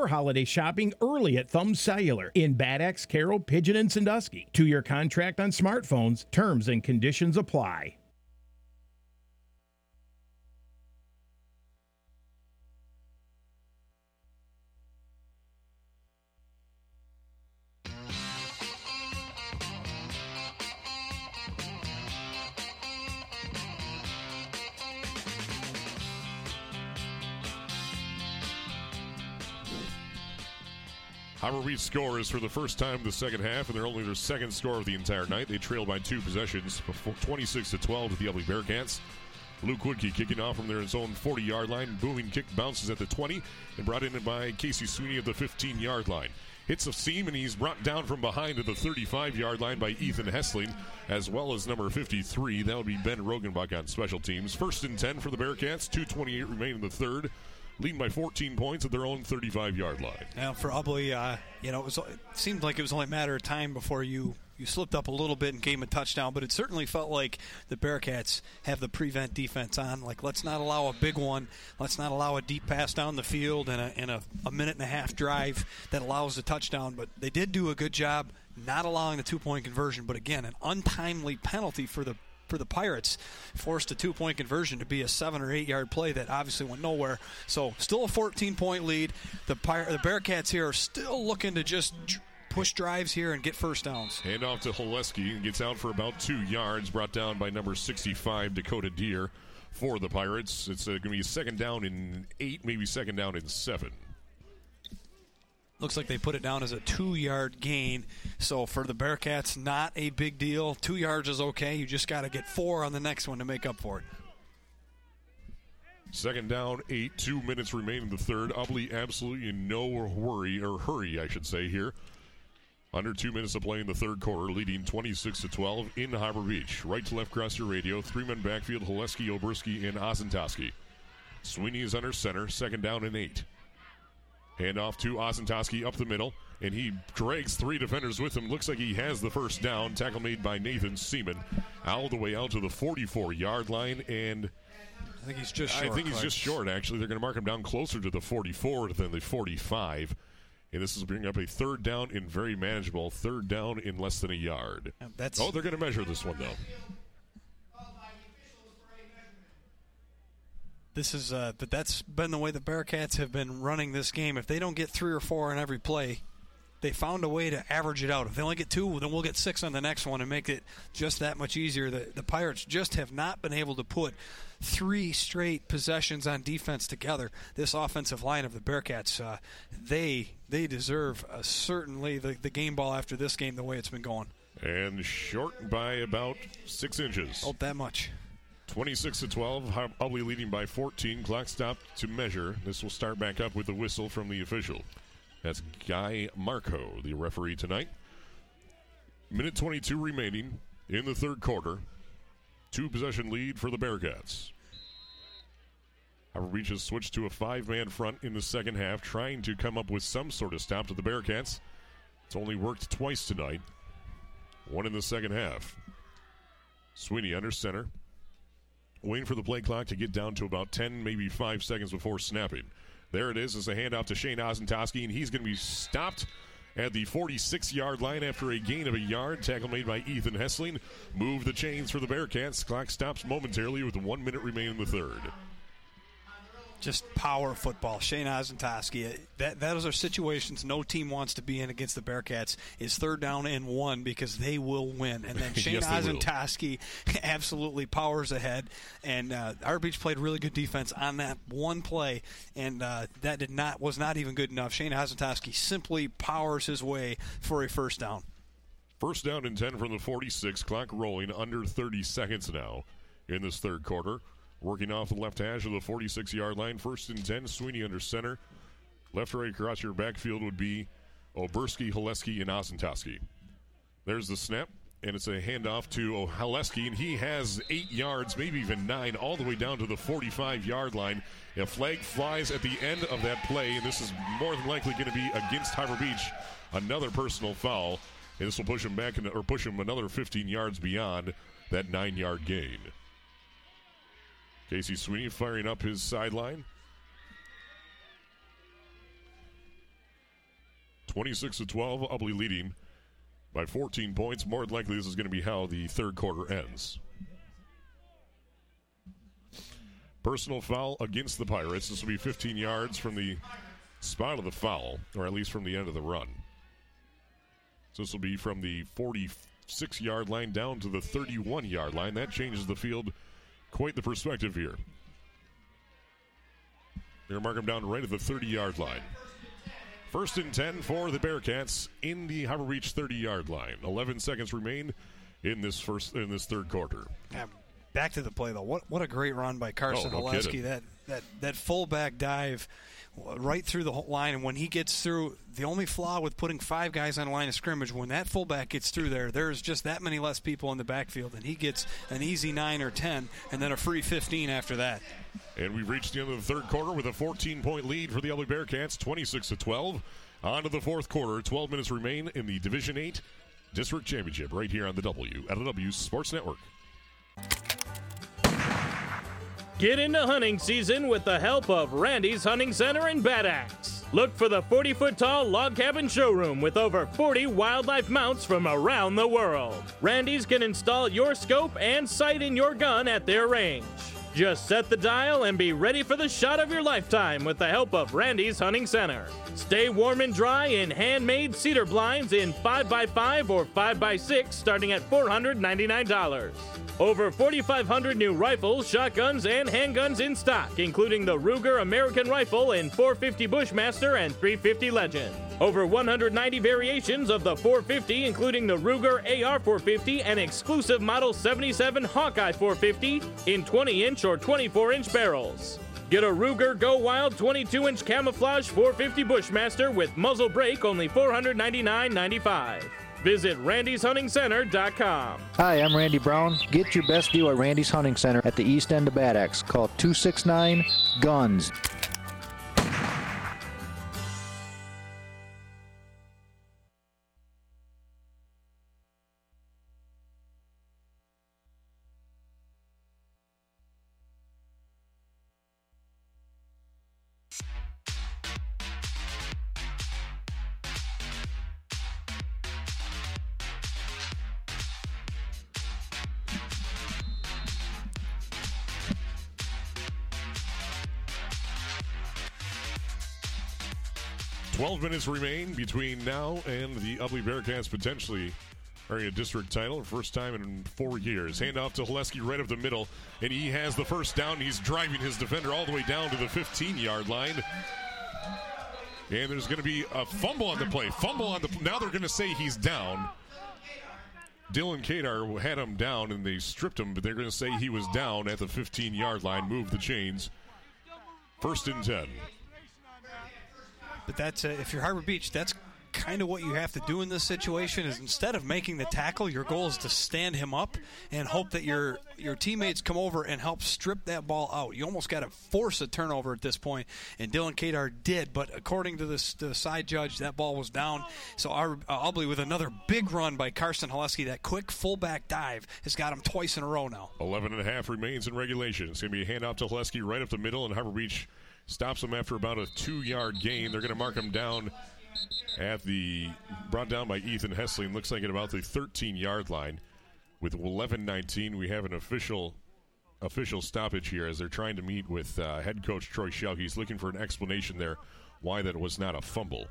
your holiday shopping early at Thumb Cellular in Bad Axe, Carroll, Pigeon, and Sandusky. 2-year contract on smartphones. Terms and conditions apply. Harbor Beach scores for the first time in the second half, and they're only their second score of the entire night. They trail by 2 possessions, 26-12 with the Ubly Bearcats. Luke Woodkey kicking off from their own 40-yard line. Booming kick bounces at the 20 and brought in by Casey Sweeney at the 15-yard line. Hits a seam, and he's brought down from behind at the 35-yard line by Ethan Hessling, as well as number 53. That would be Ben Rogenbach on special teams. 1st and 10 for the Bearcats. 2:28 remain in the third. Leading by 14 points at their own 35-yard line. Now for Ubly, it seemed like it was only a matter of time before you slipped up a little bit and gave him a touchdown, but it certainly felt like the Bearcats have the prevent defense on. Like, let's not allow a big one. Let's not allow a deep pass down the field and a minute-and-a-half drive that allows a touchdown. But they did do a good job not allowing the 2-point conversion. But, again, an untimely penalty for the Pirates forced a 2-point conversion to be a 7 or 8 yard play that obviously went nowhere. So still a 14-point lead. The Bearcats here are still looking to just push drives here and get first downs. Hand off to Holeski. Gets out for about 2 yards. Brought down by number 65, Dakota Deer, for the Pirates. It's going to be second down in 8, maybe second down in 7. Looks like they put it down as a 2-yard gain. So for the Bearcats, not a big deal. 2 yards is okay. You just got to get 4 on the next one to make up for it. Second down, 8. 2 minutes remain in the third. Ubly absolutely in no hurry, I should say, here. Under 2 minutes to play in the third quarter, leading 26-12 in Harbor Beach. Right to left across your radio. 3-man backfield, Holeski, Oberski, and Ozentowski. Sweeney is under center. Second down and 8. Hand off to Ozentowski up the middle, and he drags 3 defenders with him. Looks like he has the first down. Tackle made by Nathan Seaman. All the way out to the 44-yard line, and I think he's just short. I think he's just short, actually. They're going to mark him down closer to the 44 than the 45. And this is bringing up a third down in very manageable. Third down in less than a yard. They're going to measure this one, though. This is, but that's been the way the Bearcats have been running this game. If they don't get 3 or 4 on every play, they found a way to average it out. If they only get 2, then we'll get 6 on the next one and make it just that much easier. The Pirates just have not been able to put 3 straight possessions on defense together. This offensive line of the Bearcats, they deserve certainly the game ball after this game the way it's been going. And short by about 6 inches. Oh, that much. 26-12, Ubly leading by 14. Clock stopped to measure. This will start back up with the whistle from the official. That's Guy Marco, the referee tonight. Minute 22 remaining in the third quarter. 2-possession lead for the Bearcats. Harbor Beach has switched to a 5-man front in the second half, trying to come up with some sort of stop to the Bearcats. It's only worked twice tonight. 1 in the second half. Sweeney under center. Waiting for the play clock to get down to about 10, maybe 5 seconds before snapping. There it is as a handoff to Shane Ozentowski, and he's going to be stopped at the 46-yard line after a gain of a yard. Tackle made by Ethan Hessling. Move the chains for the Bearcats. Clock stops momentarily with 1 minute remaining in the third. Just power football. Shane Ozentowski. Those are situations no team wants to be in against the Bearcats. Is 3rd down and 1 because they will win. And then Shane Ozentowski absolutely powers ahead. And Harbor Beach played really good defense on that one play, and that was not even good enough. Shane Ozentowski simply powers his way for a first down. First down and 10 from the 46. Clock rolling under 30 seconds now in this third quarter. Working off the left hash of the 46-yard line. 1st and 10, Sweeney under center. Left right across your backfield would be Oberski, Holeski, and Ozentowski. There's the snap, and it's a handoff to Holeski, and he has 8 yards, maybe even 9, all the way down to the 45-yard line. A flag flies at the end of that play, and this is more than likely going to be against Harbor Beach. Another personal foul, and this will push him back or push him another 15 yards beyond that 9-yard gain. Casey Sweeney firing up his sideline. 26-12, Ubly leading by 14 points. More than likely, this is going to be how the third quarter ends. Personal foul against the Pirates. This will be 15 yards from the spot of the foul, or at least from the end of the run. So this will be from the 46-yard line down to the 31-yard line. That changes the field quite the perspective here. They're going to mark them down right at the 30-yard line. 1st and 10 for the Bearcats in the Harbor Beach 30-yard line. 11 seconds remain in this third quarter. Yeah, back to the play, though. What a great run by Carson Haleski. That fullback dive right through the whole line, and when he gets through, the only flaw with putting 5 guys on a line of scrimmage, when that fullback gets through there's just that many less people in the backfield, and he gets an easy 9 or 10 and then a free 15 after that. And we've reached the end of the third quarter with a 14-point lead for the Ubly Bearcats, 26-12. On to the fourth quarter. 12 minutes remain in the Division 8 District Championship right here on the WLW Sports Network. Get into hunting season with the help of Randy's Hunting Center in Bad Axe. Look for the 40-foot-tall log cabin showroom with over 40 wildlife mounts from around the world. Randy's can install your scope and sight in your gun at their range. Just set the dial and be ready for the shot of your lifetime with the help of Randy's Hunting Center. Stay warm and dry in handmade cedar blinds in 5x5 or 5x6 starting at $499. Over 4,500 new rifles, shotguns, and handguns in stock, including the Ruger American Rifle in .450 Bushmaster and .350 Legend. Over 190 variations of the .450, including the Ruger AR-450 and exclusive Model 77 Hawkeye .450 in 20-inch or 24-inch barrels. Get a Ruger Go Wild 22-inch camouflage .450 Bushmaster with muzzle brake, only $499.95. Visit Randy'sHuntingCenter.com. Hi, I'm Randy Brown. Get your best deal at Randy's Hunting Center at the east end of Bad Axe. Call 269-GUNS. Minutes remain between now and the Ubly Bearcats potentially earning a district title. First time in 4 years. Handoff to Haleski right up the middle, and he has the first down. He's driving his defender all the way down to the 15-yard line. And there's going to be a fumble on the play. Now they're going to say he's down. Dylan Kadar had him down, and they stripped him, but they're going to say he was down at the 15-yard line. Move the chains. 1st and 10. But that's if you're Harbor Beach, that's kind of what you have to do in this situation. Is instead of making the tackle, your goal is to stand him up and hope that your teammates come over and help strip that ball out. You almost got to force a turnover at this point, and Dylan Kadar did. But according to the side judge, that ball was down. So Ubly with another big run by Carson Haleski, that quick fullback dive has got him twice in a row now. 11.5 remains in regulation. It's going to be a handoff to Haleski right up the middle, and Harbor Beach stops him after about a 2-yard gain. They're going to mark him down brought down by Ethan Hessling. Looks like at about the 13-yard line. With 11:19, we have an official stoppage here as they're trying to meet with head coach Troy Schelke. He's looking for an explanation there why that was not a fumble.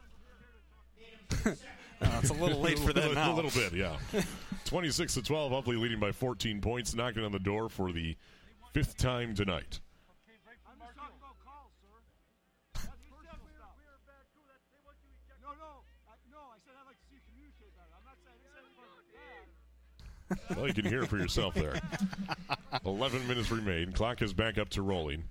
It's a little late for that now. A little bit, yeah. 26-12, Ubly leading by 14 points, knocking on the door for the 5th time tonight. Well, you can hear it for yourself there. 11 minutes remain. Clock is back up to rolling.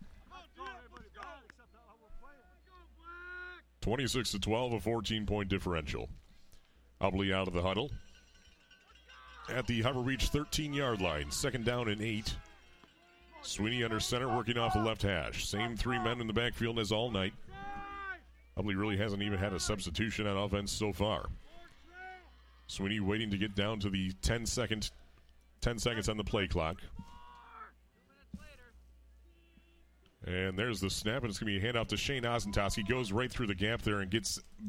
26-12, a 14-point differential. Ubly out of the huddle. At the Harbor Beach 13-yard line, 2nd down and 8. Sweeney under center, working off the left hash. Same 3 men in the backfield as all night. Ubly really hasn't even had a substitution on offense so far. Sweeney waiting to get down to the 10 seconds on the play clock. And there's the snap, and it's going to be a handoff to Shane Ozentowski. Goes right through the gap there and gets